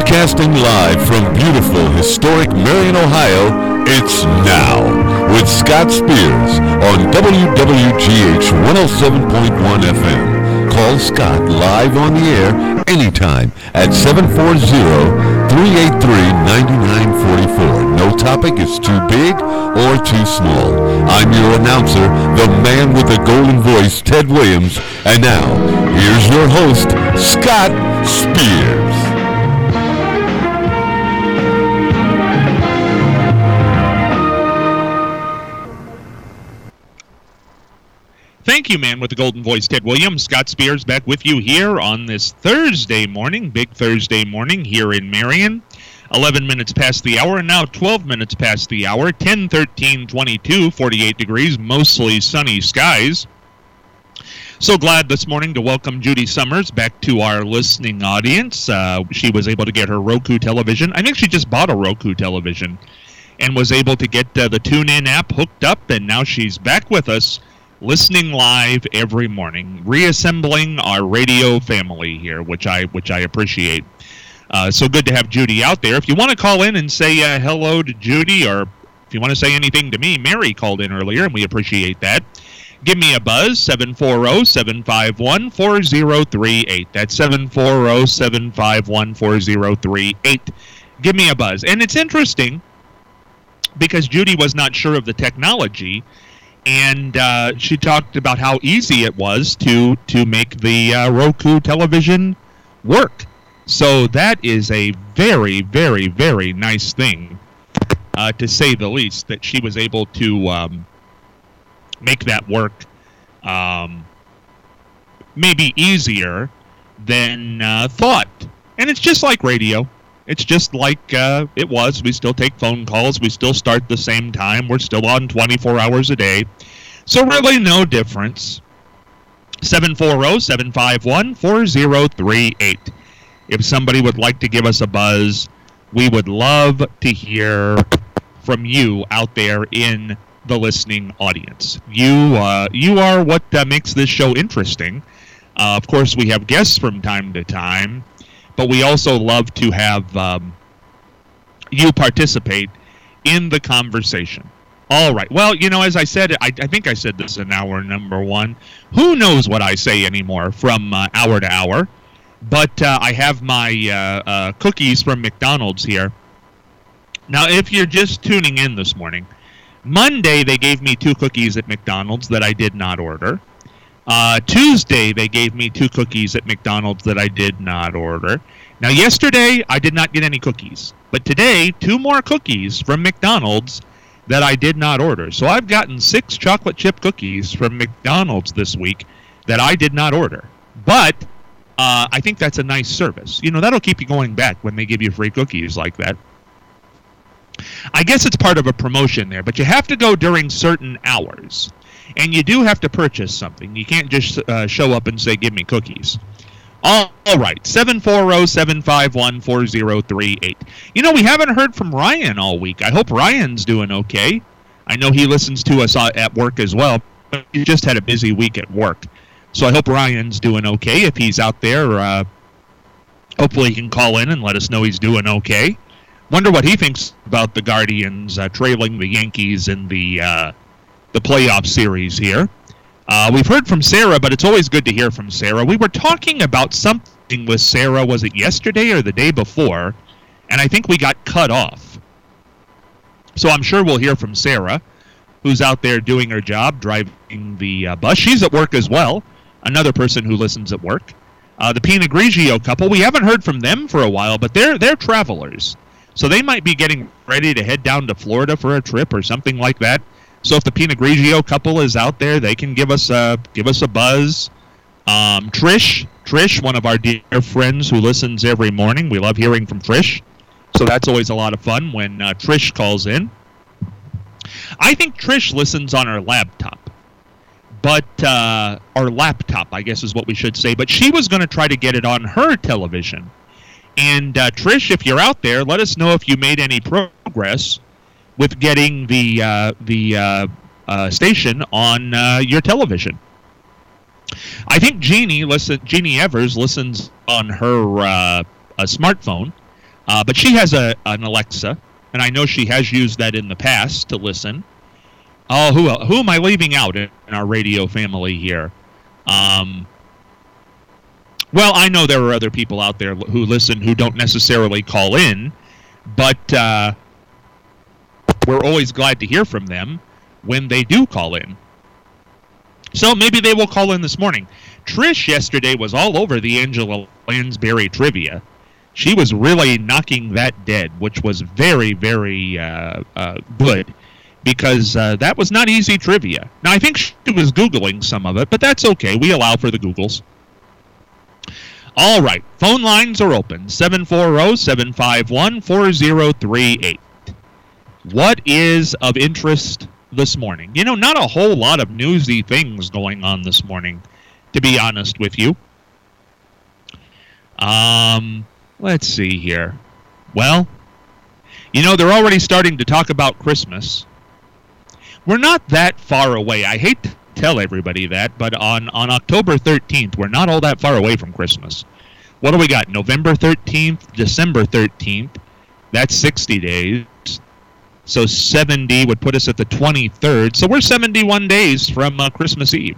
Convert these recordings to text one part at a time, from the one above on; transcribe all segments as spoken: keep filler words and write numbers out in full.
Broadcasting live from beautiful, historic Marion, Ohio, it's Now with Scott Spears on W W G H one oh seven point one F M. Call Scott live on the air anytime at seven four zero, three eight three, nine nine four four. No topic is too big or too small. I'm your announcer, the man with the golden voice, Ted Williams. And now, here's your host, Scott Spears. Thank you, man with the golden voice, Ted Williams. Scott Spears back with you here on this Thursday morning, big Thursday morning here in Marion. eleven minutes past the hour, and now twelve minutes past the hour. ten, thirteen, twenty-two, forty-eight degrees, mostly sunny skies. So glad this morning to welcome Judy Summers back to our listening audience. Uh, she was able to get her Roku television. I think she just bought a Roku television and was able to get uh, the TuneIn app hooked up, and now she's back with us, listening live every morning, reassembling our radio family here, which I which I appreciate. Uh, so good to have Judy out there. If you want to call in and say uh, hello to Judy, or if you want to say anything to me, Mary called in earlier, and we appreciate that. Give me a buzz, seven four zero, seven five one, four zero three eight. That's seven four zero, seven five one, four zero three eight. Give me a buzz. And it's interesting because Judy was not sure of the technology, and uh, she talked about how easy it was to to make the uh, Roku television work. So that is a very, very, very nice thing, uh, to say the least, that she was able to um, make that work um, maybe easier than uh, thought. And it's just like radio. It's just like uh, it was. We still take phone calls. We still start the same time. We're still on twenty-four hours a day. So really no difference. seven four zero, seven five one, four zero three eight. If somebody would like to give us a buzz, we would love to hear from you out there in the listening audience. You, uh, you are what uh, makes this show interesting. Uh, of course, we have guests from time to time, but we also love to have um, you participate in the conversation. All right. Well, you know, as I said, I, I think I said this in hour number one. Who knows what I say anymore from uh, hour to hour? But uh, I have my uh, uh, cookies from McDonald's here. Now, if you're just tuning in this morning, Monday they gave me two cookies at McDonald's that I did not order. Uh, Tuesday, they gave me two cookies at McDonald's that I did not order. Now, yesterday, I did not get any cookies. But today, two more cookies from McDonald's that I did not order. So I've gotten six chocolate chip cookies from McDonald's this week that I did not order. But uh, I think that's a nice service. You know, that'll keep you going back when they give you free cookies like that. I guess it's part of a promotion there, but you have to go during certain hours. And you do have to purchase something. You can't just uh, show up and say, give me cookies. All, all right, seven four zero, seven five one, four zero three eight. You know, we haven't heard from Ryan all week. I hope Ryan's doing okay. I know he listens to us at work as well, but he just had a busy week at work. So I hope Ryan's doing okay. If he's out there, uh, hopefully he can call in and let us know he's doing okay. Wonder what he thinks about the Guardians uh, trailing the Yankees in the uh, the playoff series here. Uh, we've heard from Sarah, but it's always good to hear from Sarah. We were talking about something with Sarah, was it yesterday or the day before? And I think we got cut off. So I'm sure we'll hear from Sarah, who's out there doing her job, driving the uh, bus. She's at work as well, another person who listens at work. Uh, the Pinot Grigio couple, we haven't heard from them for a while, but they're they're travelers. So they might be getting ready to head down to Florida for a trip or something like that. So if the Pinot Grigio couple is out there, they can give us a give us a buzz. Um, Trish, Trish, one of our dear friends who listens every morning. We love hearing from Trish. So that's always a lot of fun when uh, Trish calls in. I think Trish listens on her laptop, but uh, or laptop, I guess is what we should say. But she was going to try to get it on her television. And uh, Trish, if you're out there, let us know if you made any progress with getting the uh, the uh, uh, station on uh, your television. I think Jeannie listen. Jeannie Evers listens on her uh, a smartphone. Uh, but she has a an Alexa, and I know she has used that in the past to listen. Oh, who who am I leaving out in our radio family here? Um, well, I know there are other people out there who listen who don't necessarily call in, but uh, we're always glad to hear from them when they do call in. So maybe they will call in this morning. Trish yesterday was all over the Angela Lansbury trivia. She was really knocking that dead, which was very, very uh, uh, good, because uh, that was not easy trivia. Now, I think she was Googling some of it, but that's okay. We allow for the Googles. All right. Phone lines are open. seven four zero, seven five one, four zero three eight. What is of interest this morning? You know, not a whole lot of newsy things going on this morning, to be honest with you. Um, let's see here. Well, you know, they're already starting to talk about Christmas. We're not that far away. I hate to tell everybody that, but on, on October thirteenth, we're not all that far away from Christmas. What do we got? November thirteenth, December thirteenth. That's sixty days. So seventy would put us at the twenty-third. So we're seventy-one days from uh, Christmas Eve.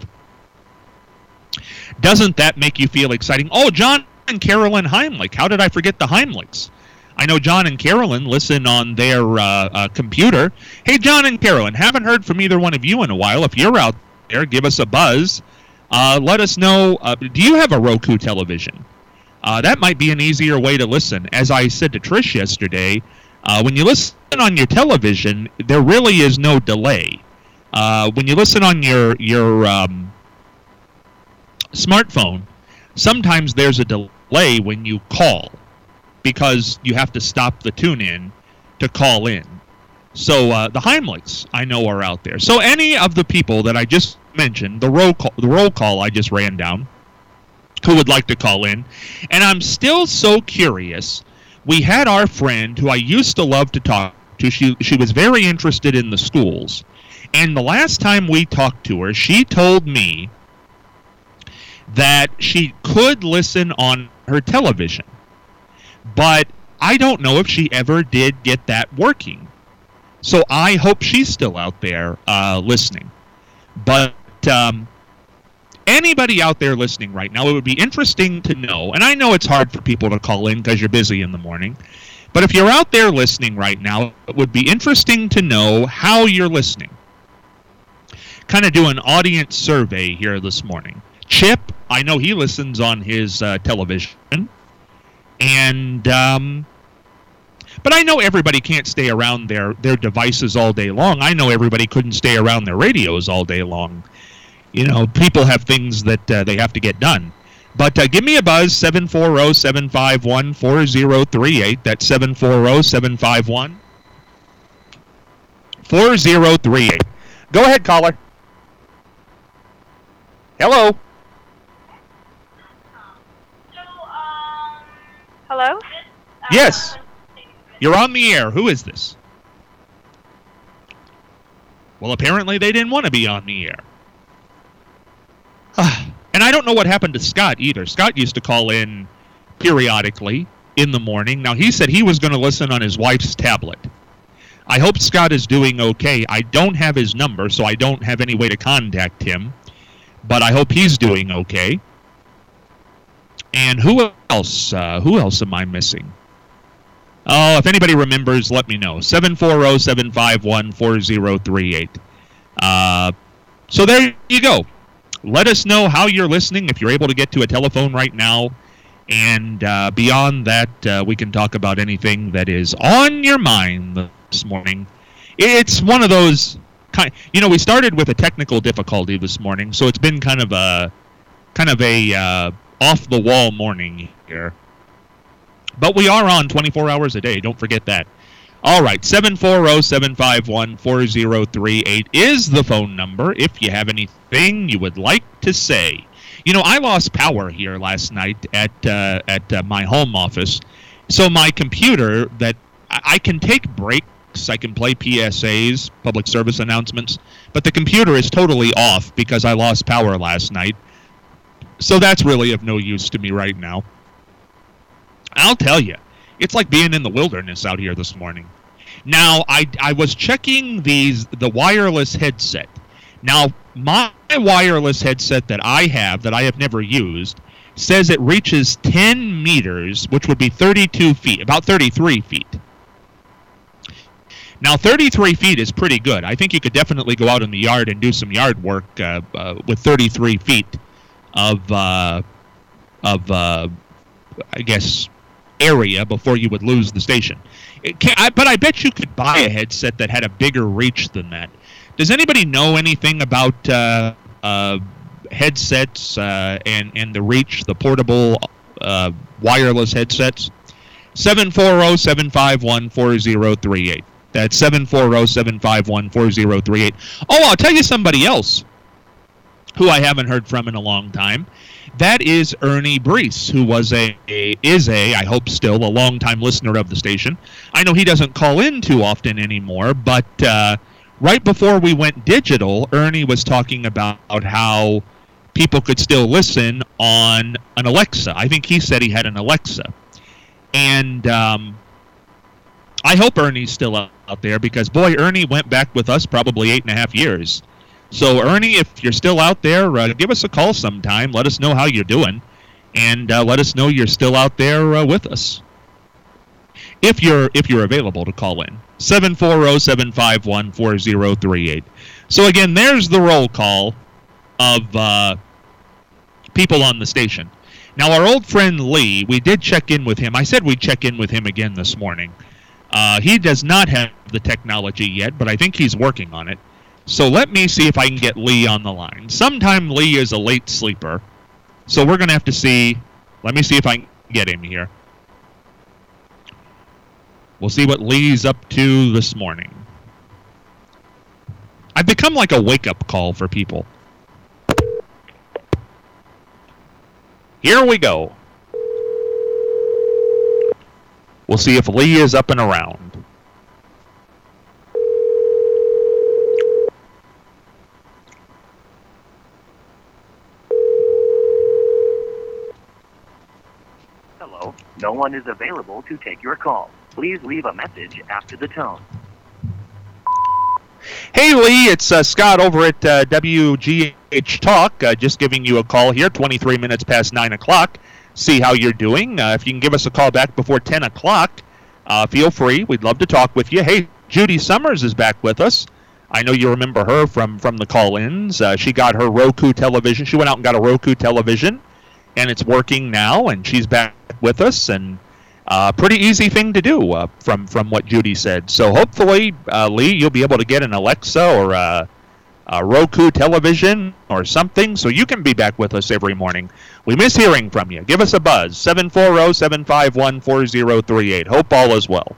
Doesn't that make you feel exciting? Oh, John and Carolyn Heimlich. How did I forget the Heimlichs? I know John and Carolyn listen on their uh, uh, computer. Hey, John and Carolyn, haven't heard from either one of you in a while. If you're out there, give us a buzz. Uh, let us know. Uh, do you have a Roku television? Uh, that might be an easier way to listen. As I said to Trish yesterday, uh, when you listen on your television, there really is no delay. Uh, when you listen on your your um, smartphone, sometimes there's a delay when you call, because you have to stop the tune-in to call in. So uh, the Heimlichs, I know, are out there. So any of the people that I just mentioned, the roll call, the roll call I just ran down, who would like to call in. And I'm still so curious. We had our friend who I used to love to talk to. She, she was very interested in the schools. And the last time we talked to her, she told me that she could listen on her television. But I don't know if she ever did get that working. So I hope she's still out there uh, listening. But um, anybody out there listening right now, it would be interesting to know, and I know it's hard for people to call in because you're busy in the morning, but if you're out there listening right now, it would be interesting to know how you're listening. Kind of do an audience survey here this morning. Chip, I know he listens on his uh, television. And, um, but I know everybody can't stay around their, their devices all day long. I know everybody couldn't stay around their radios all day long. You know, people have things that uh, they have to get done. But uh, give me a buzz, seven four zero, seven five one, four zero three eight. That's seven four zero, seven five one, four zero three eight. Go ahead, caller. Hello. Hello? Yes. You're on the air. Who is this? Well, apparently they didn't want to be on the air. And I don't know what happened to Scott either. Scott used to call in periodically in the morning. Now, he said he was going to listen on his wife's tablet. I hope Scott is doing okay. I don't have his number, so I don't have any way to contact him. But I hope he's doing okay. And who else? Uh, who else am I missing? Oh, if anybody remembers, let me know. seven four zero, seven five one, four zero three eight. Uh, so there you go. Let us know how you're listening, if you're able to get to a telephone right now. And uh, beyond that, uh, we can talk about anything that is on your mind this morning. It's one of those kind. You know, we started with a technical difficulty this morning, so it's been kind of a kind of a uh, off-the-wall morning here. But we are on twenty-four hours a day. Don't forget that. All right, seven four zero, seven five one, four zero three eight is the phone number if you have anything you would like to say. You know, I lost power here last night at uh, at uh, my home office. So my computer, that I, I can take breaks, I can play P S As, public service announcements, but the computer is totally off because I lost power last night. So that's really of no use to me right now. I'll tell you, It's like being in the wilderness out here this morning. Now, I, I was checking these the wireless headset. Now, my wireless headset that I have, that I have never used, says it reaches ten meters, which would be thirty-two feet, about thirty-three feet. Now, thirty-three feet is pretty good. I think you could definitely go out in the yard and do some yard work uh, uh, with thirty-three feet of, uh, of uh, I guess, area before you would lose the station. It can, I, but I bet you could buy a headset that had a bigger reach than that. Does anybody know anything about uh, uh, headsets uh, and, and the reach, the portable uh, wireless headsets? seven four zero, seven five one, four zero three eight. That's seven four zero, seven five one, four zero three eight. Oh, I'll tell you somebody else who I haven't heard from in a long time. That is Ernie Brees, who was a, a is a, I hope still, a longtime listener of the station. I know he doesn't call in too often anymore, but uh, right before we went digital, Ernie was talking about how people could still listen on an Alexa. I think he said he had an Alexa. And um, I hope Ernie's still out there because, boy, Ernie went back with us probably eight and a half years. So, Ernie, if you're still out there, uh, give us a call sometime. Let us know how you're doing, and uh, let us know you're still out there uh, with us. If you're if you're available to call in, seven four zero, seven five one, four zero three eight. So, again, there's the roll call of uh, people on the station. Now, our old friend Lee, we did check in with him. I said we'd check in with him again this morning. Uh, he does not have the technology yet, but I think he's working on it. So let me see if I can get Lee on the line. Sometime Lee is a late sleeper, so we're going to have to see. Let me see if I can get him here. We'll see what Lee's up to this morning. I've become like a wake-up call for people. Here we go. We'll see if Lee is up and around. Hello, no one is available to take your call. Please leave a message after the tone. Hey, Lee, it's uh, Scott over at uh, W G H Talk, uh, just giving you a call here, twenty-three minutes past nine o'clock. See how you're doing. Uh, if you can give us a call back before ten o'clock, uh, feel free. We'd love to talk with you. Hey, Judy Summers is back with us. I know you remember her from, from the call-ins. Uh, she got her Roku television. She went out and got a Roku television, and it's working now, and she's back with us, and uh, pretty easy thing to do uh, from, from what Judy said. So hopefully, uh, Lee, you'll be able to get an Alexa or a, a Roku television or something so you can be back with us every morning. We miss hearing from you. Give us a buzz, seven four zero, seven five one, four zero three eight. Hope all is well.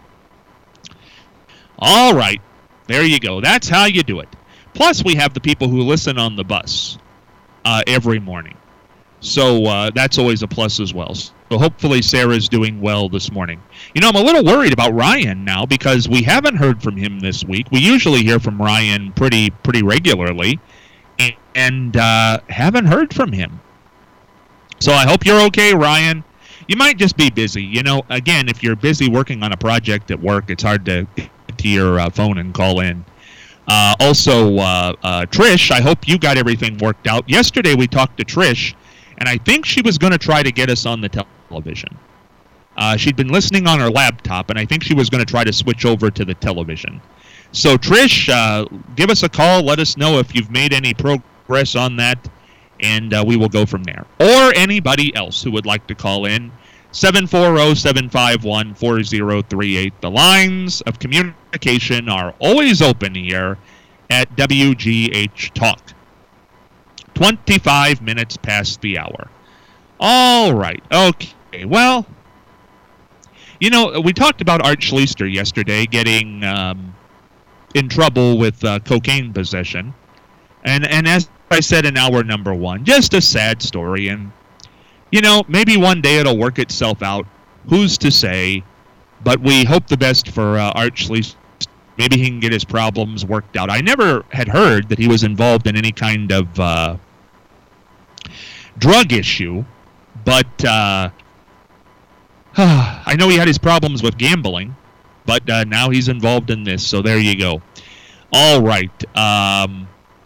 All right. There you go. That's how you do it. Plus, we have the people who listen on the bus uh, every morning. So uh, that's always a plus as well. So hopefully Sarah's doing well this morning. You know, I'm a little worried about Ryan now because we haven't heard from him this week. We usually hear from Ryan pretty pretty regularly, and, and uh, haven't heard from him. So I hope you're okay, Ryan. You might just be busy. You know, again, if you're busy working on a project at work, it's hard to get to your uh, phone and call in. Uh, also, uh, uh, Trish, I hope you got everything worked out. Yesterday we talked to Trish, and I think she was going to try to get us on the television. Uh, she'd been listening on her laptop, and I think she was going to try to switch over to the television. So, Trish, uh, give us a call. Let us know if you've made any progress on that, and uh, we will go from there. Or anybody else who would like to call in, seven four zero, seven five one, four zero three eight. The lines of communication are always open here at W G H Talk. twenty-five minutes past the hour. All right. Okay. Well, you know, we talked about Art Schleister yesterday getting um, in trouble with uh, cocaine possession. And, and as I said in hour number one, just a sad story. And, you know, maybe one day it'll work itself out. Who's to say? But we hope the best for uh, Art Schleister. Maybe he can get his problems worked out. I never had heard that he was involved in any kind of uh, drug issue, but uh, I know he had his problems with gambling, but uh, now he's involved in this, so there you go. All right. Um,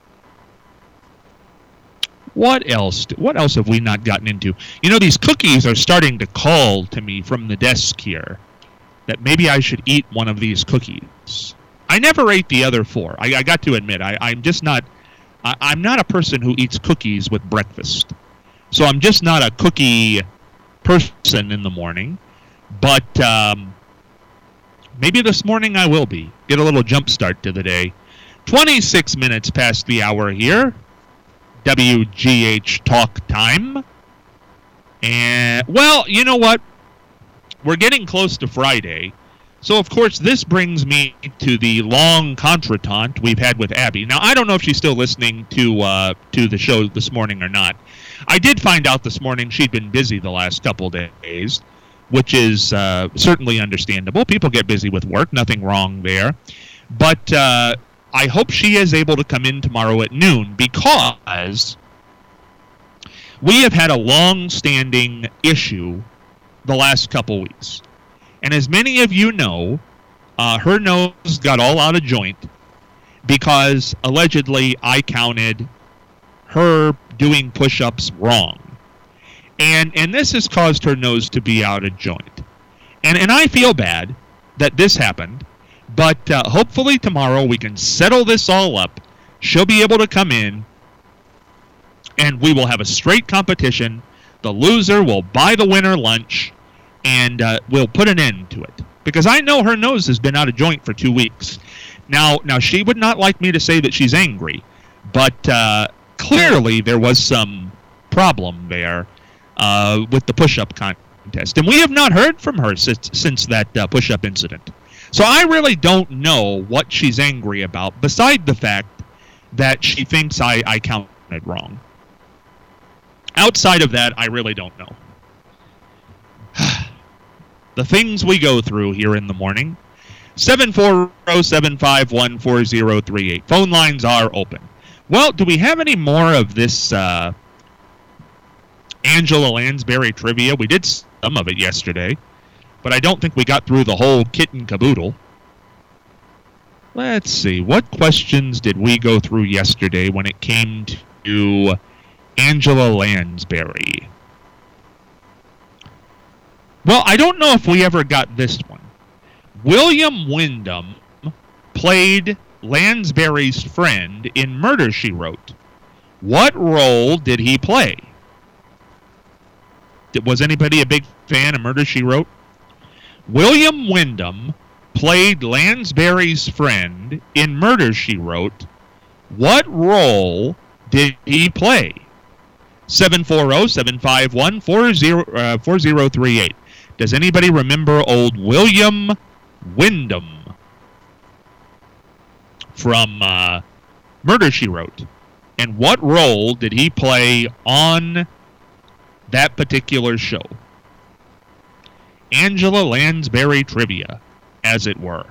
what else? What else have we not gotten into? You know, these cookies are starting to call to me from the desk here that maybe I should eat one of these cookies. I never ate the other four. I, I got to admit, I, I'm just not. I, I'm not a person who eats cookies with breakfast, so I'm just not a cookie person in the morning. But um, maybe this morning I will be. Get a little jump start to the day. twenty-six minutes past the hour here. W G H Talk Time. And, well, you know what? We're getting close to Friday. So, of course, this brings me to the long contretemps we've had with Abby. Now, I don't know if she's still listening to uh, to the show this morning or not. I did find out this morning she'd been busy the last couple days, which is uh, certainly understandable. People get busy with work. Nothing wrong there. But uh, I hope she is able to come in tomorrow at noon, because we have had a long-standing issue the last couple weeks. And as many of you know, uh, her nose got all out of joint because allegedly I counted her doing push-ups wrong. And and this has caused her nose to be out of joint. And, and I feel bad that this happened, but uh, hopefully tomorrow we can settle this all up. She'll be able to come in, and we will have a straight competition. The loser will buy the winner lunch, and uh, we'll put an end to it. Because I know her nose has been out of joint for two weeks. Now, now she would not like me to say that she's angry, but uh, clearly there was some problem there uh, with the push-up contest. And we have not heard from her since, since that uh, push-up incident. So I really don't know what she's angry about, beside the fact that she thinks I, I counted wrong. Outside of that, I really don't know. The things we go through here in the morning. seven four zero, seven five one, four zero three eight. Phone lines are open. Well, do we have any more of this uh, Angela Lansbury trivia? We did some of it yesterday, but I don't think we got through the whole kit and caboodle. Let's see. What questions did we go through yesterday when it came to Angela Lansbury? Well, I don't know if we ever got this one. William Wyndham played Lansbury's friend in Murder, She Wrote. What role did he play? Was anybody a big fan of Murder, She Wrote? William Wyndham played Lansbury's friend in Murder, She Wrote. What role did he play? seven four zero, seven five one, four zero three eight. Does anybody remember old William Wyndham from uh, Murder, She Wrote? And what role did he play on that particular show? Angela Lansbury trivia, as it were.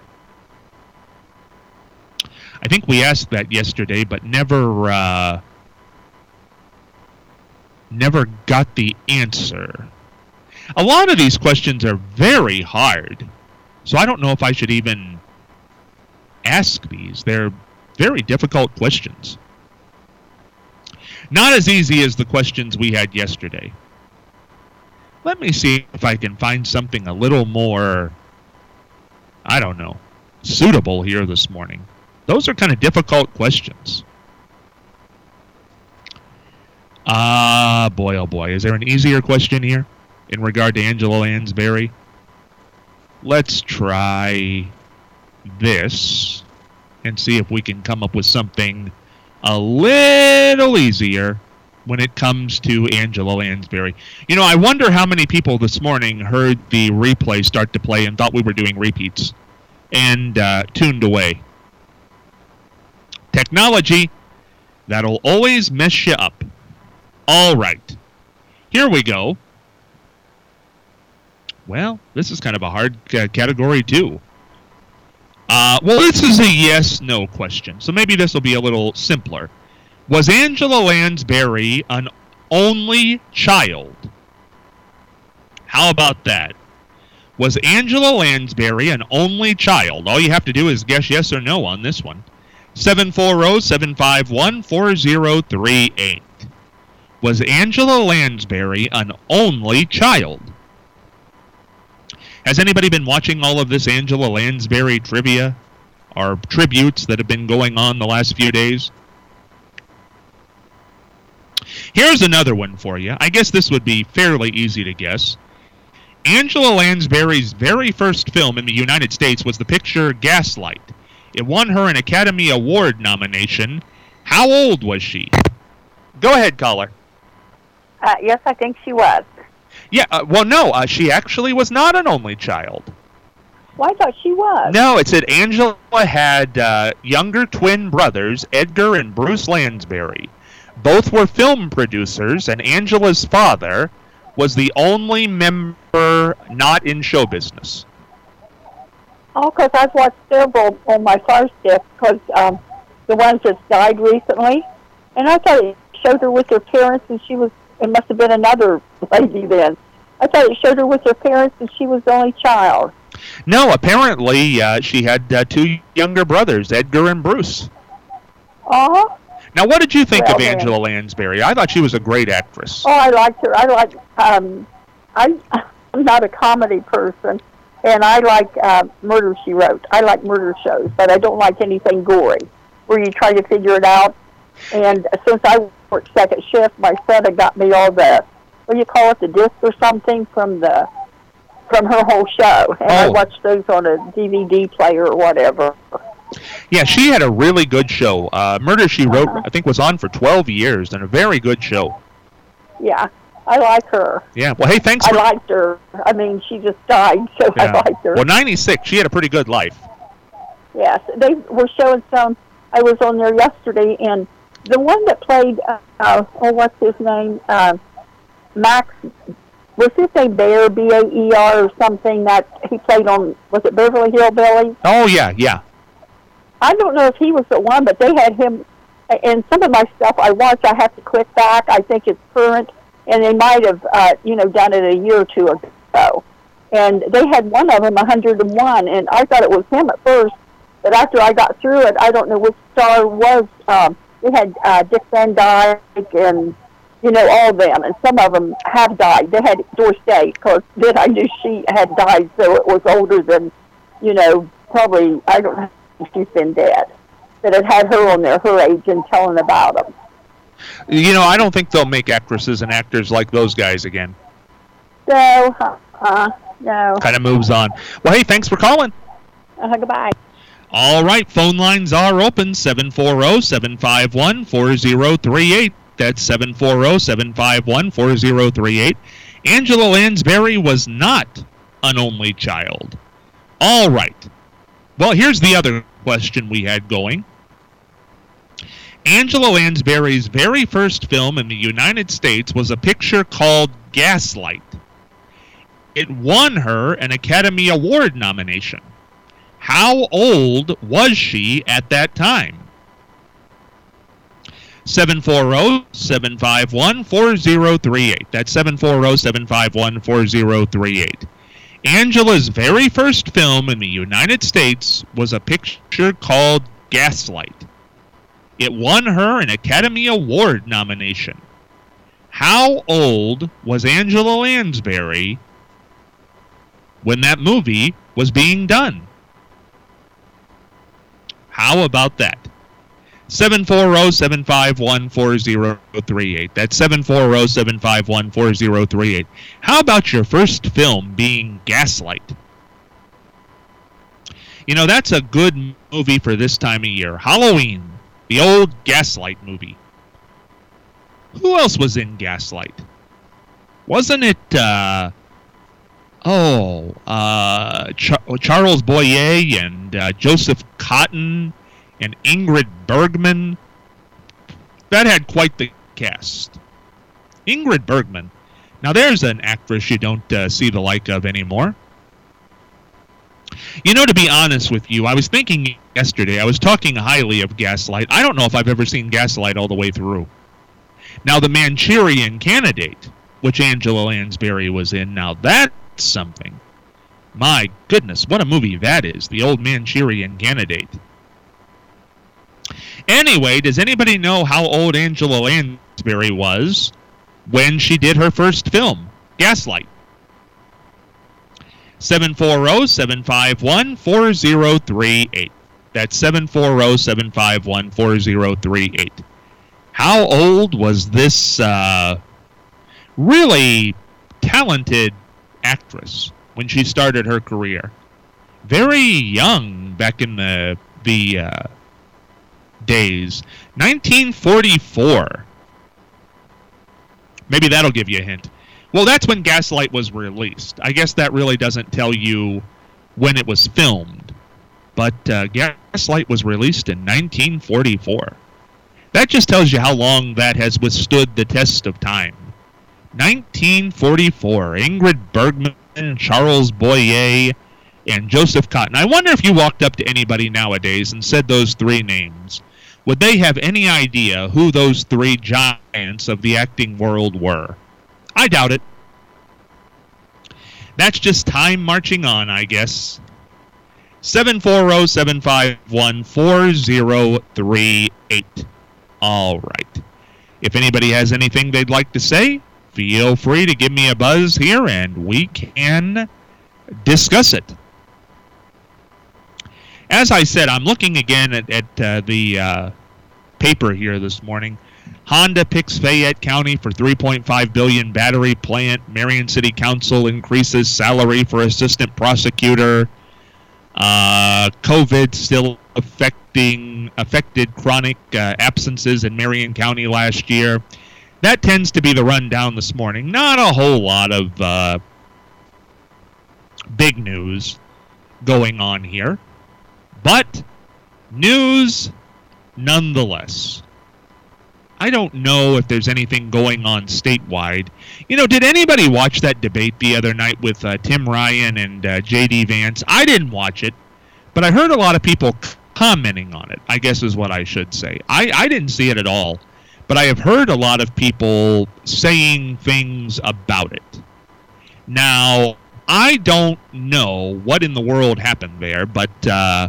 I think we asked that yesterday, but never, uh, never got the answer. A lot of these questions are very hard, so I don't know if I should even ask these. They're very difficult questions. Not as easy as the questions we had yesterday. Let me see if I can find something a little more, I don't know, suitable here this morning. Those are kind of difficult questions. Ah, uh, boy, oh boy. Is there an easier question here in regard to Angela Lansbury? Let's try this and see if we can come up with something a little easier when it comes to Angela Lansbury. You know, I wonder how many people this morning heard the replay start to play and thought we were doing repeats and uh, tuned away. Technology, that'll always mess you up. All right. Here we go. Well, this is kind of a hard uh, category, too. Uh, well, this is a yes-no question, so maybe this will be a little simpler. Was Angela Lansbury an only child? How about that? Was Angela Lansbury an only child? All you have to do is guess yes or no on this one. seven four zero, seven five one, four zero three eight. Was Angela Lansbury an only child? Has anybody been watching all of this Angela Lansbury trivia or tributes that have been going on the last few days? Here's another one for you. I guess this would be fairly easy to guess. Angela Lansbury's very first film in the United States was the picture Gaslight. It won her an Academy Award nomination. How old was she? Go ahead, caller. Uh, yes, I think she was. Yeah, uh, well, no, uh, she actually was not an only child. Well, I thought she was. No, it said Angela had uh, younger twin brothers, Edgar and Bruce Lansbury. Both were film producers, and Angela's father was the only member not in show business. Oh, because I've watched several on my Fire Stick, because um, the ones that died recently, and I thought it showed her with her parents, and she was, it must have been another lady then. I thought it showed her with her parents, and she was the only child. No, apparently uh, she had uh, two younger brothers, Edgar and Bruce. Uh-huh. Now, what did you think well, of Angela Lansbury? I thought she was a great actress. Oh, I liked her. I like, um, I, I'm not a comedy person, and I like uh, Murder, She Wrote. I like murder shows, but I don't like anything gory, where you try to figure it out. And since I worked second shift, my son had got me all the, what do you call it, the disc or something from the, from her whole show. And oh. I watched those on a D V D player or whatever. Yeah, she had a really good show. Uh, Murder, She Wrote, uh-huh. I think, was on for twelve years, and a very good show. Yeah, I like her. Yeah, well, hey, thanks I for... liked her. I mean, she just died, so yeah. I liked her. Well, ninety-six, she had a pretty good life. Yes, they were showing some, I was on there yesterday, and the one that played, uh, uh, oh, what's his name, uh, Max, was his name Bear, B A E R or something, that he played on, was it Beverly Hillbillies? Oh, yeah, yeah. I don't know if he was the one, but they had him, and some of my stuff I watch, I have to click back. I think it's current, and they might have, uh, you know, done it a year or two ago. And they had one of them, one hundred and one, and I thought it was him at first, but after I got through it, I don't know which star was. Um, they had uh, Dick Van Dyke and, you know, all of them, and some of them have died. They had Doris Day, because then I knew she had died, so it was older than, you know, probably, I don't know. She's been dead. That it had her on there, her age, and telling about them. You know, I don't think they'll make actresses and actors like those guys again. No, uh, no. Kind of moves on. Well, hey, thanks for calling. Uh, goodbye. All right, phone lines are open, seven four zero, seven five one, four zero three eight. That's seven four zero, seven five one, four zero three eight. Angela Lansbury was not an only child. All right. Well, here's the other question we had going. Angela Lansbury's very first film in the United States was a picture called Gaslight. It won her an Academy Award nomination. How old was she at that time? seven four zero, seven five one, four zero three eight. That's seven four zero, seven five one, four zero three eight. Angela's very first film in the United States was a picture called Gaslight. It won her an Academy Award nomination. How old was Angela Lansbury when that movie was being done? How about that? seven four zero, seven five one, four zero three eight. That's seven four zero, seven five one, four zero three eight. How about your first film being Gaslight? You know, that's a good movie for this time of year. Halloween, the old Gaslight movie. Who else was in Gaslight? Wasn't it, uh, oh, uh, Char- Charles Boyer and uh, Joseph Cotton and Ingrid Bergman? That had quite the cast. Ingrid Bergman. Now there's an actress you don't uh, see the like of anymore. You know, to be honest with you, I was thinking yesterday, I was talking highly of Gaslight. I don't know if I've ever seen Gaslight all the way through. Now the Manchurian Candidate, which Angela Lansbury was in, now that's something. My goodness, what a movie that is, The Old Manchurian Candidate. Anyway, does anybody know how old Angela Lansbury was when she did her first film, Gaslight? seven four zero, seven five one, four zero three eight. That's seven four zero, seven five one, four zero three eight. How old was this uh, really talented actress when she started her career? Very young back in the the uh, days. nineteen forty-four. Maybe that'll give you a hint. Well, that's when Gaslight was released. I guess that really doesn't tell you when it was filmed. But uh, Gaslight was released in nineteen forty-four. That just tells you how long that has withstood the test of time. nineteen forty-four. Ingrid Bergman, Charles Boyer, and Joseph Cotten. I wonder if you walked up to anybody nowadays and said those three names, would they have any idea who those three giants of the acting world were? I doubt it. That's just time marching on, I guess. seven four zero, seven five one, four zero three eight. All right. If anybody has anything they'd like to say, feel free to give me a buzz here and we can discuss it. As I said, I'm looking again at, at uh, the uh, paper here this morning. Honda picks Fayette County for three point five billion dollars battery plant. Marion City Council increases salary for assistant prosecutor. Uh, COVID still affecting affected chronic uh, absences in Marion County last year. That tends to be the rundown this morning. Not a whole lot of uh, big news going on here, but news nonetheless. I don't know if there's anything going on statewide. You know, did anybody watch that debate the other night with uh, Tim Ryan and uh, J D Vance? I didn't watch it, but I heard a lot of people commenting on it, I guess is what I should say. I, I didn't see it at all, but I have heard a lot of people saying things about it. Now, I don't know what in the world happened there, but uh,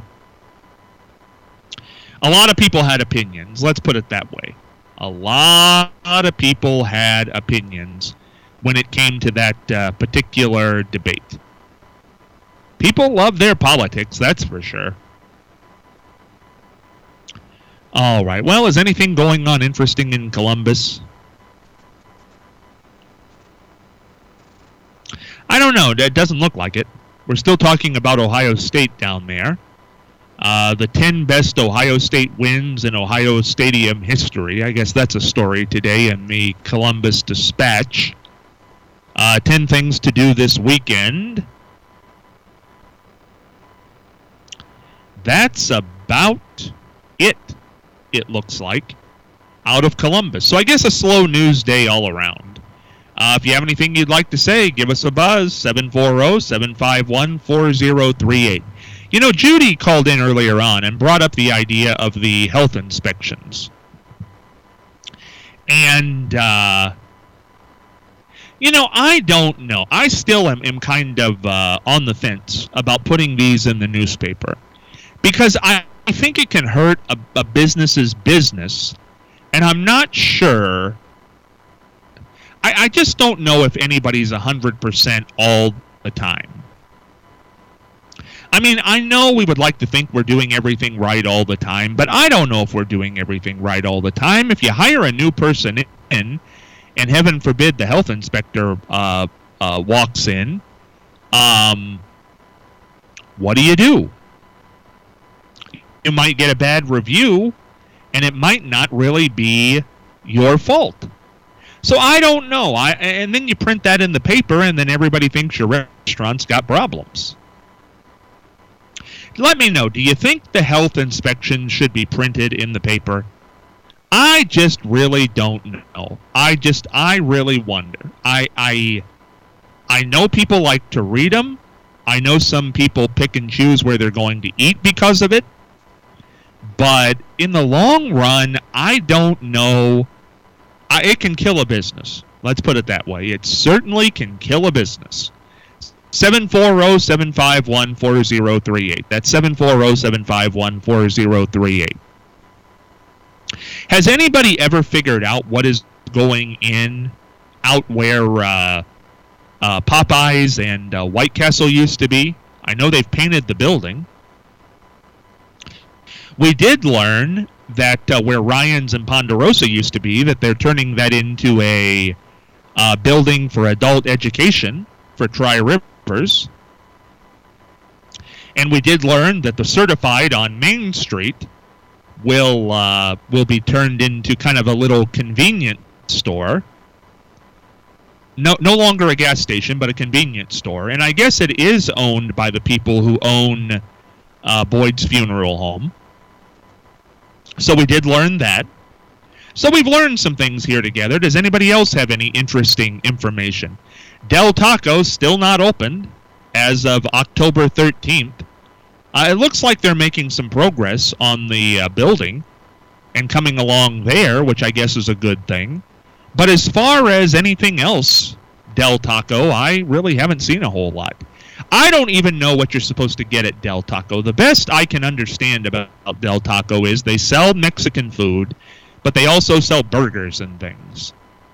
a lot of people had opinions. Let's put it that way. A lot of people had opinions when it came to that uh, particular debate. People love their politics, that's for sure. All right. Well, is anything going on interesting in Columbus? I don't know. It doesn't look like it. We're still talking about Ohio State down there. Uh, the ten best Ohio State wins in Ohio Stadium history. I guess that's a story today in the Columbus Dispatch. Uh, ten things to do this weekend. That's about it, it looks like, out of Columbus. So I guess a slow news day all around. Uh, if you have anything you'd like to say, give us a buzz, seven four zero, seven five one, four zero three eight. You know, Judy called in earlier on and brought up the idea of the health inspections. And, uh, you know, I don't know. I still am, am kind of uh, on the fence about putting these in the newspaper. Because I, I think it can hurt a, a business's business. And I'm not sure. I, I just don't know if anybody's one hundred percent all the time. I mean, I know we would like to think we're doing everything right all the time, but I don't know if we're doing everything right all the time. If you hire a new person in, and heaven forbid the health inspector uh, uh, walks in, um, what do you do? You might get a bad review, and it might not really be your fault. So I don't know. I and then you print that in the paper, and then everybody thinks your restaurant's got problems. Let me know, do you think the health inspection should be printed in the paper? I just really don't know. I just, I really wonder. I, I, I know people like to read them. I know some people pick and choose where they're going to eat because of it. But in the long run, I don't know. I, it can kill a business. Let's put it that way. It certainly can kill a business. seven four zero, seven five one, four zero three eight. That's seven four zero, seven five one, four zero three eight. Has anybody ever figured out what is going in out where uh, uh, Popeyes and uh, White Castle used to be? I know they've painted the building. We did learn that uh, where Ryan's and Ponderosa used to be, that they're turning that into a uh, building for adult education for Tri-Rivers. And we did learn that the Certified on Main Street will uh, will be turned into kind of a little convenience store. No, no longer a gas station, but a convenience store. And I guess it is owned by the people who own uh, Boyd's Funeral Home. So we did learn that. So we've learned some things here together. Does anybody else have any interesting information? Del Taco's still not opened as of October thirteenth. Uh, it looks like they're making some progress on the uh, building and coming along there, which I guess is a good thing. But as far as anything else, Del Taco, I really haven't seen a whole lot. I don't even know what you're supposed to get at Del Taco. The best I can understand about Del Taco is they sell Mexican food, but they also sell burgers and things.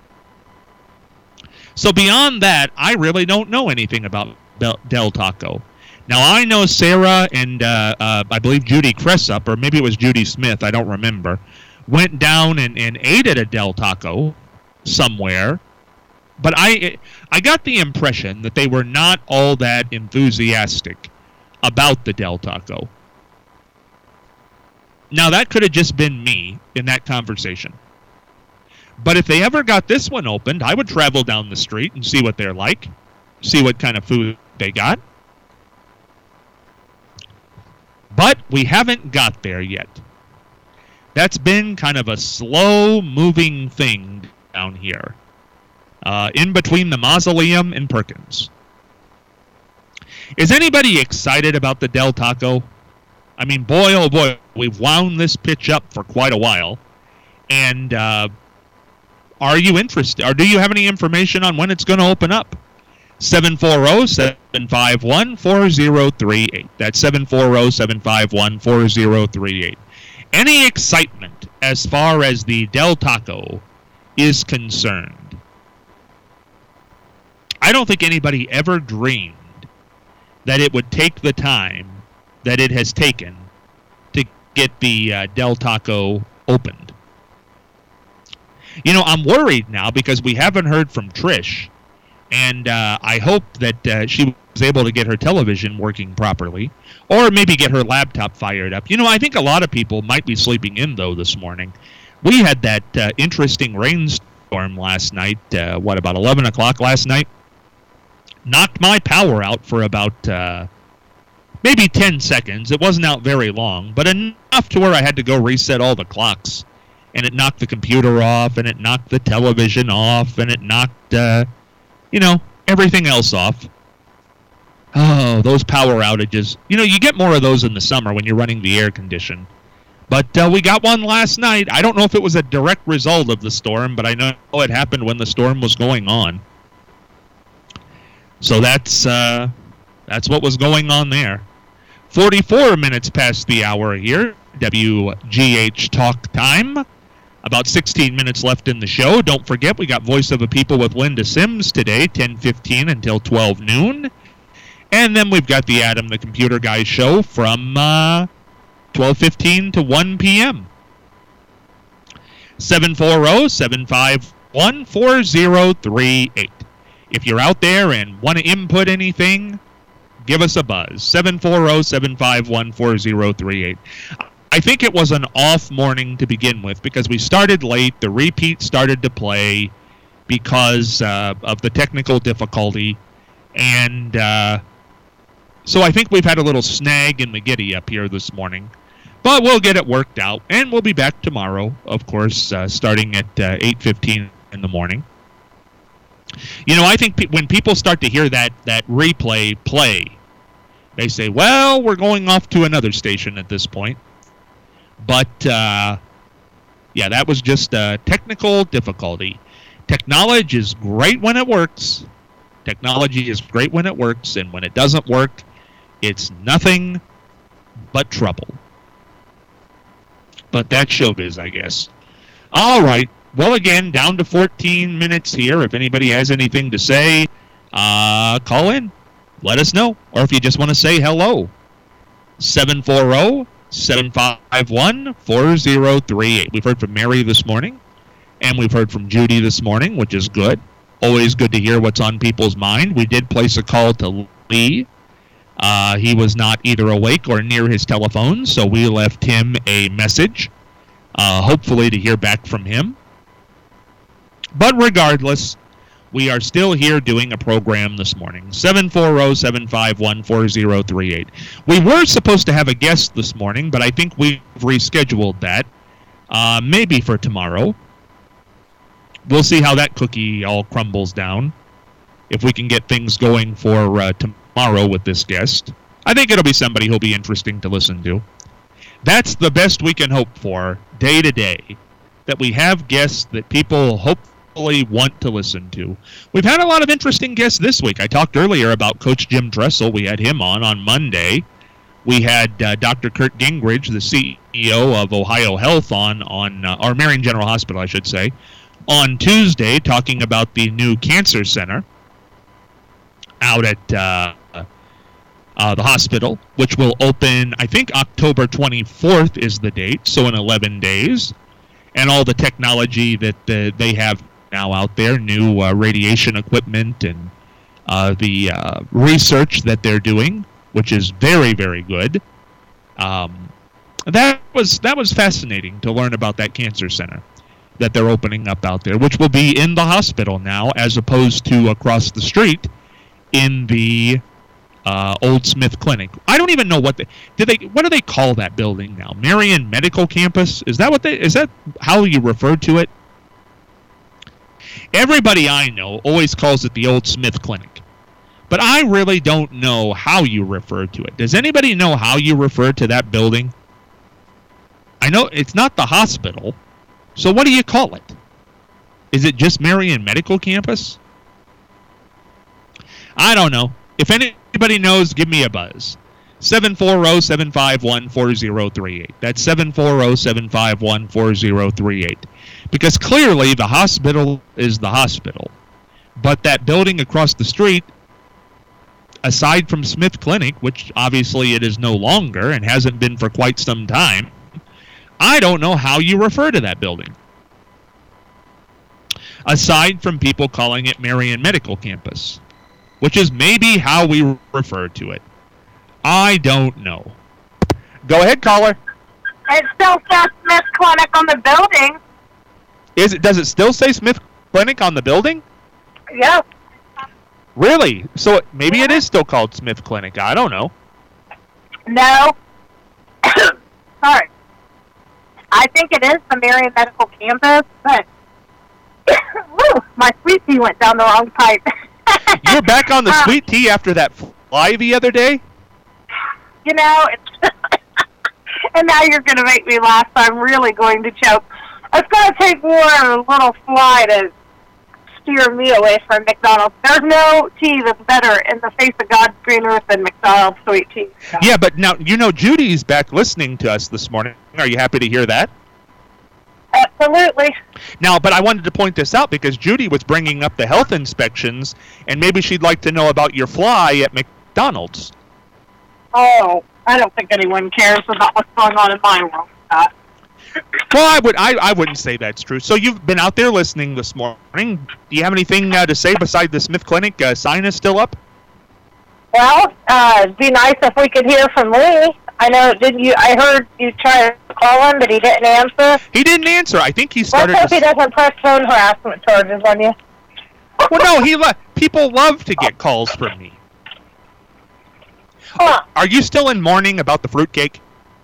So beyond that, I really don't know anything about Del, Del Taco. Now, I know Sarah and uh, uh, I believe Judy Cressup, or maybe it was Judy Smith, I don't remember, went down and, and ate at a Del Taco somewhere. But I I got the impression that they were not all that enthusiastic about the Del Taco. Now, that could have just been me in that conversation. But if they ever got this one opened, I would travel down the street and see what they're like, see what kind of food they got. But we haven't got there yet. That's been kind of a slow-moving thing down here. Uh, in between the Mausoleum and Perkins. Is anybody excited about the Del Taco? I mean, boy, oh boy, we've wound this pitch up for quite a while. And uh, are you interested, or do you have any information on when it's going to open up? seven four zero, seven five one, four zero three eight. That's seven four zero, seven five one, four zero three eight. Any excitement as far as the Del Taco is concerned? I don't think anybody ever dreamed that it would take the time that it has taken to get the uh, Del Taco opened. You know, I'm worried now because we haven't heard from Trish, and uh, I hope that uh, she was able to get her television working properly, or maybe get her laptop fired up. You know, I think a lot of people might be sleeping in, though, this morning. We had that uh, interesting rainstorm last night, uh, what, about eleven o'clock last night? Knocked my power out for about uh, maybe ten seconds. It wasn't out very long, but enough to where I had to go reset all the clocks. And it knocked the computer off, and it knocked the television off, and it knocked, uh, you know, everything else off. Oh, those power outages. You know, you get more of those in the summer when you're running the air condition. But uh, we got one last night. I don't know if it was a direct result of the storm, but I know it happened when the storm was going on. So that's uh, that's what was going on there. forty-four minutes past the hour here. W G H Talk Time. About sixteen minutes left in the show. Don't forget, we got Voice of the People with Linda Sims today, ten fifteen until twelve noon. And then we've got the Adam the Computer Guy show from uh, twelve fifteen to one p.m. seven four zero, seven five one, four zero three eight. If you're out there and want to input anything, give us a buzz. seven four zero, seven five one, four zero three eight. I think it was an off morning to begin with because we started late. The repeat started to play because uh, of the technical difficulty. And uh, so I think we've had a little snag in the giddy up here this morning. But we'll get it worked out. And we'll be back tomorrow, of course, uh, starting at uh, eight fifteen in the morning. You know, I think pe- when people start to hear that, that replay play, they say, well, we're going off to another station at this point. But, uh, yeah, that was just a technical difficulty. Technology is great when it works, Technology is great when it works, and when it doesn't work, it's nothing but trouble. But that's showbiz, I guess. All right. Well, again, down to fourteen minutes here. If anybody has anything to say, uh, call in. Let us know. Or if you just want to say hello, seven four zero, seven five one, four zero three eight. We've heard from Mary this morning, and we've heard from Judy this morning, which is good. Always good to hear what's on people's mind. We did place a call to Lee. Uh, he was not either awake or near his telephone, so we left him a message, uh, hopefully to hear back from him. But regardless, we are still here doing a program this morning. seven four zero, seven five one, four zero three eight. We were supposed to have a guest this morning, but I think we've rescheduled that, uh, maybe for tomorrow. We'll see how that cookie all crumbles down, if we can get things going for uh, tomorrow with this guest. I think it'll be somebody who'll be interesting to listen to. That's the best we can hope for day to day, that we have guests that people hopefully want to listen to. We've had a lot of interesting guests this week. I talked earlier about Coach Jim Dressel. We had him on on Monday. We had uh, Doctor Kurt Gingrich, the C E O of Ohio Health, on, on uh, or Marion General Hospital, I should say, on Tuesday, talking about the new cancer center out at uh, uh, the hospital, which will open, I think, October twenty-fourth is the date, so in eleven days, and all the technology that uh, they have now out there, new uh, radiation equipment, and uh, the uh, research that they're doing, which is very, very good. Um, that was that was fascinating to learn about that cancer center that they're opening up out there, which will be in the hospital now, as opposed to across the street in the uh, old Smith Clinic. I don't even know what they did. They what do they call that building now? Marion Medical Campus? Is that what they? Is that how you refer to it? Everybody I know always calls it the old Smith Clinic, but I really don't know how you refer to it. Does anybody know how you refer to that building? I know it's not the hospital. So what do you call it? Is it just Marion Medical Campus? I don't know. If anybody knows, give me a buzz. seven four zero, seven five one, four zero three eight. That's seven four zero, seven five one, four zero three eight. Because clearly the hospital is the hospital. But that building across the street, aside from Smith Clinic, which obviously it is no longer and hasn't been for quite some time, I don't know how you refer to that building. Aside from people calling it Marion Medical Campus, which is maybe how we refer to it. I don't know. Go ahead, caller. It still says Smith Clinic on the building. Is it? Does it still say Smith Clinic on the building? Yep. Really? So maybe it is still called Smith Clinic. I don't know. No. Sorry. I think it is the Marion Medical Campus, but woo, my sweet tea went down the wrong pipe. You're back on the uh, sweet tea after that fly the other day? You know, it's and now you're going to make me laugh, so I'm really going to choke. It's going to take more than a little fly to steer me away from McDonald's. There's no tea that's better in the face of God's green earth than McDonald's sweet tea. So. Yeah, but now, you know, Judy's back listening to us this morning. Are you happy to hear that? Absolutely. Now, but I wanted to point this out because Judy was bringing up the health inspections, and maybe she'd like to know about your fly at McDonald's. Oh, I don't think anyone cares about what's going on in my world. Uh, Well, I would I, I wouldn't say that's true. So you've been out there listening this morning. Do you have anything uh, to say beside the Smith Clinic uh, sign is still up? well, uh, it'd be nice if we could hear from Lee. I know, did you? I heard you try to call him, but he didn't answer. He didn't answer. I think he started. Let's hope to... he doesn't press phone harassment charges on you. Well, no, he lo- people love to get calls from me. Huh. Are you still in mourning about the fruitcake?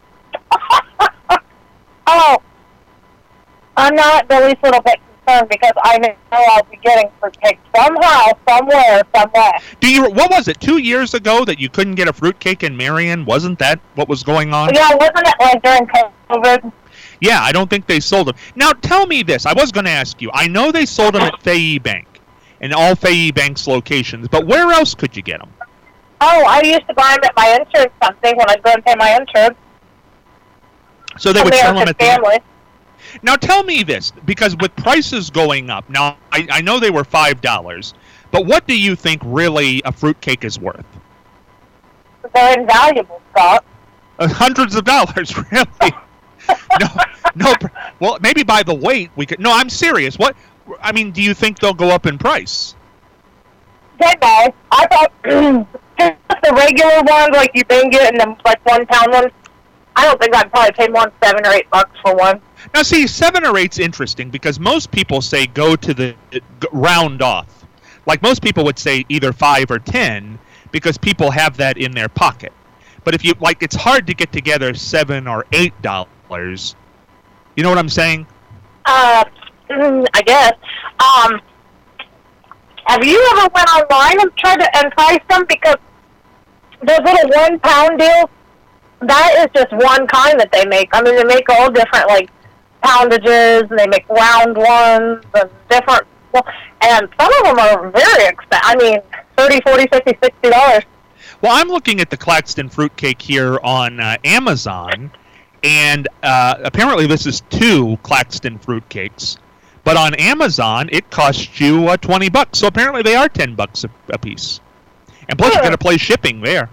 Oh, I'm not the least little bit concerned because I know I'll be getting fruitcake somehow, somewhere, somewhere. Do you? What was it? Two years ago that you couldn't get a fruitcake in Marion? Wasn't that what was going on? Yeah, wasn't it like during COVID? Yeah, I don't think they sold them. Now, tell me this. I was going to ask you. I know they sold them at Fayette Bank. in all Fayette Banks locations. But where else could you get them? Oh, I used to buy them at my insurance company when I'd go and pay my insurance. So they would sell them at the family. Now tell me this, because with prices going up, now I, I know they were five dollars, but what do you think really a fruitcake is worth? They're invaluable, Scott. Uh, hundreds of dollars, really? no, no. Well, maybe by the weight we could. No, I'm serious. What? I mean, do you think they'll go up in price? That guy, I thought just the regular ones, like you've been getting them, like one pound ones. I don't think I'd probably pay more than seven or eight bucks for one. Now, see, seven or eight's interesting because most people say go to the uh, round off. Like most people would say either five or ten because people have that in their pocket. But if you like, it's hard to get together seven or eight dollars. You know what I'm saying? Uh, I guess. Um, have you ever went online and tried to and priced them? Because those little one pound deals, that is just one kind that they make. I mean, they make all different like poundages, and they make round ones and different. And some of them are very expensive. I mean, thirty, forty, fifty, sixty dollars. Well, I'm looking at the Claxton fruitcake here on uh, Amazon, and uh, apparently this is two Claxton fruitcakes. But on Amazon, it costs you uh, twenty bucks. So apparently they are ten bucks a, a piece. And plus, you're going to play shipping there.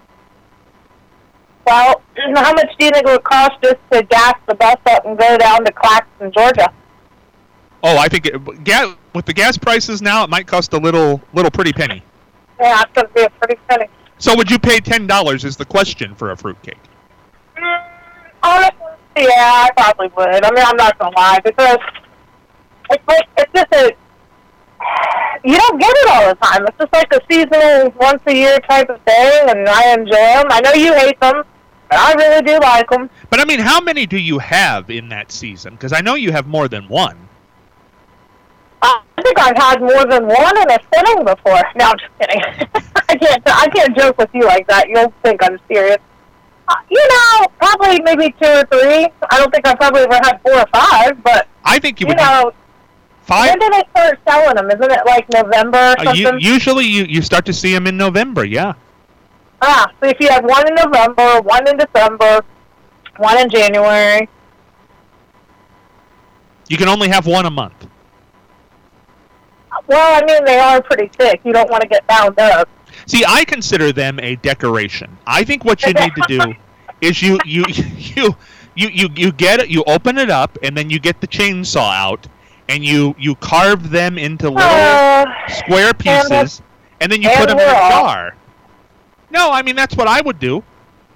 Well, how much do you think it would cost just to gas the bus up and go down to Claxton, Georgia? Oh, I think it, gas, with the gas prices now, it might cost a little, little pretty penny. Yeah, it's going to be a pretty penny. So would you pay ten dollars is the question for a fruitcake? Mm, honestly, yeah, I probably would. I mean, I'm not going to lie, because it's like, it's just a, you don't get it all the time. It's just like a seasonal, once-a-year type of thing, and I enjoy them. I know you hate them, but I really do like them. But, I mean, how many do you have in that season? Because I know you have more than one. I think I've had more than one in a sitting before. No, I'm just kidding. I can't. I can't joke with you like that. You'll think I'm serious. Uh, you know, probably maybe two or three. I don't think I've probably ever had four or five, but I think you, you would know. Five? When do they start selling them? Isn't it like November or something? Uh, you, usually, you you start to see them in November. Yeah. Ah, so if you have one in November, one in December, one in January. You can only have one a month. Well, I mean, they are pretty thick. You don't want to get bound up. See, I consider them a decoration. I think what you need to do is you you you you you you get it, you open it up, and then you get the chainsaw out, and you you carve them into little uh, square pieces, and, and then you and put them in a raw. jar. No, I mean that's what I would do.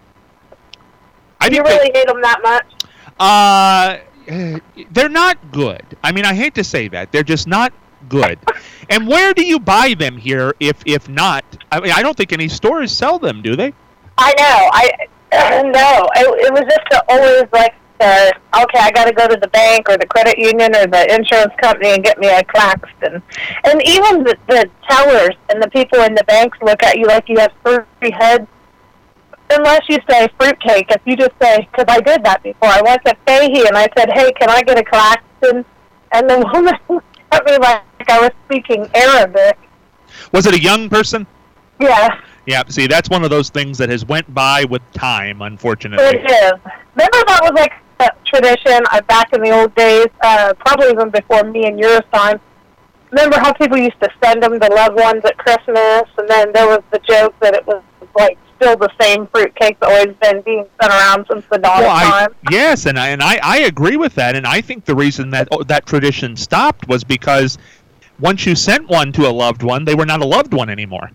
I you think really hate them that much? Uh, they're not good. I mean, I hate to say that. They're just not good. And where do you buy them here if if not? I mean, I don't think any stores sell them, do they? I know. I no. It, it was just always like, uh, okay, I got to go to the bank or the credit union or the insurance company and get me a Claxton. And even the, the tellers and the people in the banks look at you like you have three heads. Unless you say fruitcake, if you just say, because I did that before. I went to Fahey and I said, hey, can I get a Claxton? And the woman looked at me like I was speaking Arabic. Was it a young person? Yeah. Yeah, see, that's one of those things that has went by with time, unfortunately. It is. Remember that was like a tradition uh, back in the old days, uh, probably even before me and yours time. Remember how people used to send them to loved ones at Christmas, and then there was the joke that it was like still the same fruitcake that's always been being sent around since the dawn well, of time. I, yes, and I and I, I agree with that, and I think the reason that oh, that tradition stopped was because once you sent one to a loved one, they were not a loved one anymore.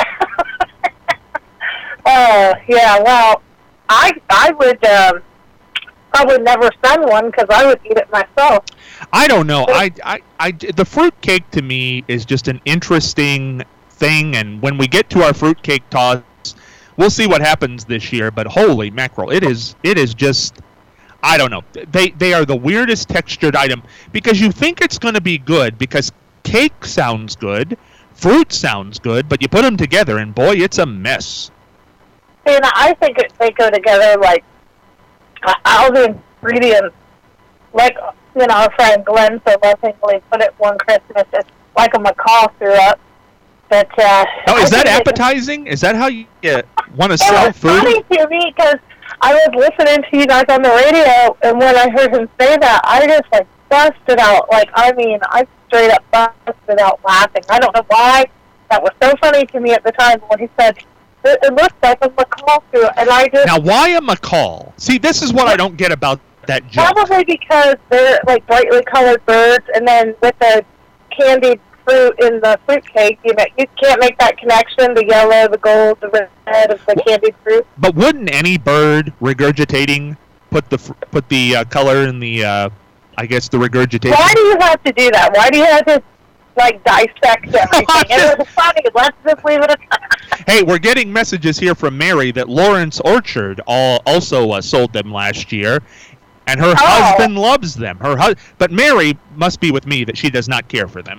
Oh, yeah, well, I I would um, probably never send one because I would eat it myself. I don't know. I, I, I, the fruitcake to me is just an interesting thing, and when we get to our fruitcake toss, we'll see what happens this year, but holy mackerel, it is it is just, I don't know. They, they are the weirdest textured item because you think it's going to be good because cake sounds good, fruit sounds good, but you put them together, and boy, it's a mess. And I think it, they go together like uh, all the ingredients, like you know, our friend Glenn so lovingly put it one Christmas. It's like a macaw syrup. But uh, Oh, is I that think it- appetizing? Is that how you uh, want to It sell was food? funny to me because I was listening to you guys on the radio, and when I heard him say that, I just like busted out. Like, I mean, I straight up busted out laughing. I don't know why. That was so funny to me at the time when he said, it, it looks like a macaw syrup, and I just... Now, why a macaw? See, this is what I don't get about that joke. Probably because they're like brightly colored birds, and then with the candied fruit in the fruitcake, you know, you can't make that connection, the yellow, the gold, the red of the candied fruit. But wouldn't any bird regurgitating put the fr- put the uh, color in the, uh, I guess, the regurgitation? Why do you have to do that? Why do you have to, like, dissect everything? It was funny. Let's just leave it at that. Hey, we're getting messages here from Mary that Lawrence Orchard all, also uh, sold them last year, and her Oh. husband loves them. Her hu- But Mary must be with me that she does not care for them.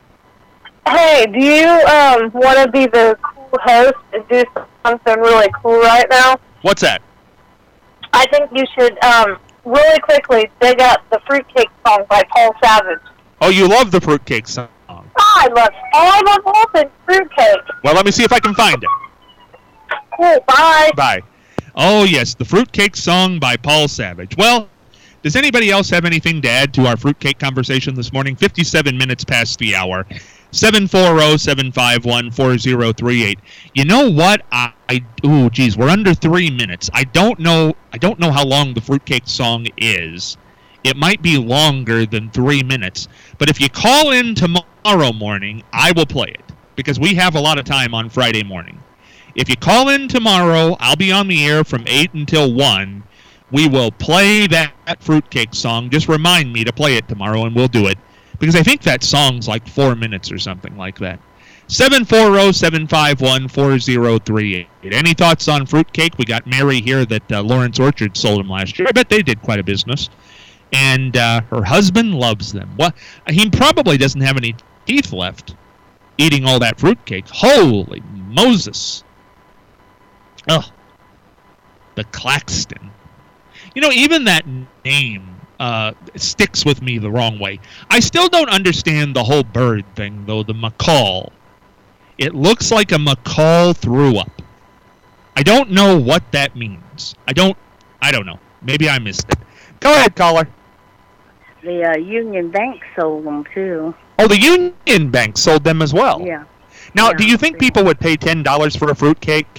Hey, do you um want to be the cool host and do something really cool right now? What's that? I think you should um really quickly dig up the Fruitcake song by Paul Savage. Oh, you love the fruitcake song. I love all of Wolfen Fruitcake. Well, let me see if I can find it. Cool, bye. Bye. Oh, yes, the fruitcake song by Paul Savage. Well, does anybody else have anything to add to our fruitcake conversation this morning? fifty-seven minutes past the hour. seven four zero, seven five one, four zero three eight. You know what? I, I ooh, geez, we're under three minutes. I don't know. I don't know how long the fruitcake song is. It might be longer than three minutes. But if you call in tomorrow morning, I will play it because we have a lot of time on Friday morning. If you call in tomorrow, I'll be on the air from eight until one. We will play that, that fruitcake song. Just remind me to play it tomorrow, and we'll do it. Because I think that song's like four minutes or something like that. seven four zero, seven five one, four zero three eight. Any thoughts on fruitcake? We got Mary here that uh, Lawrence Orchard sold them last year. I bet they did quite a business. And uh, her husband loves them. Well, he probably doesn't have any teeth left eating all that fruitcake. Holy Moses. Ugh. The Claxton. You know, even that name uh, sticks with me the wrong way. I still don't understand the whole bird thing, though, the macaw. It looks like a macaw threw up. I don't know what that means. I don't, I don't know. Maybe I missed it. Go ahead, caller. The uh, Union Bank sold them, too. Oh, the Union Bank sold them as well. Yeah. Now, Yeah, do you think yeah. people would pay ten dollars for a fruitcake?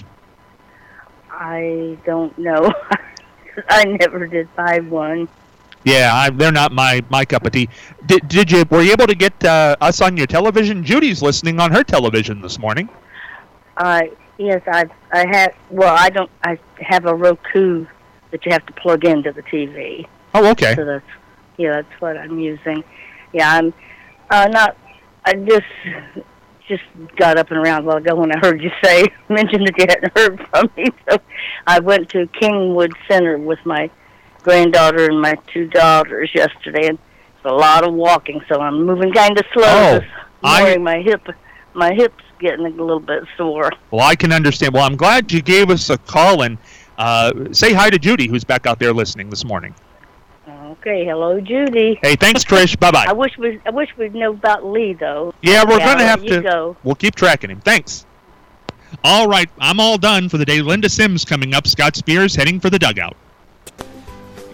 I don't know. I never did buy one. Yeah, I, they're not my, my cup of tea. Did, did you, were you able to get uh, us on your television? Judy's listening on her television this morning. Uh, yes, I I have, well, I don't, I have a Roku that you have to plug into the T V. Oh, okay. So that's, yeah, that's what I'm using. Yeah, I'm uh, not, I just just got up and around a while ago when I heard you say, mention that you hadn't heard from me. So I went to Kingwood Center with my granddaughter and my two daughters yesterday, and it's a lot of walking, so I'm moving kind of slow. Oh, this I- morning. My hip, my hip's getting a little bit sore. Well, I can understand. Well, I'm glad you gave us a call, and uh, say hi to Judy, who's back out there listening this morning. Okay, hello, Judy. Hey, thanks, Trish. Bye-bye. I wish we, I wish we'd know about Lee though. Yeah, we're Yeah, going to I'll have let you to. go. We'll keep tracking him. Thanks. All right, I'm all done for the day. Linda Sims coming up. Scott Spears heading for the dugout.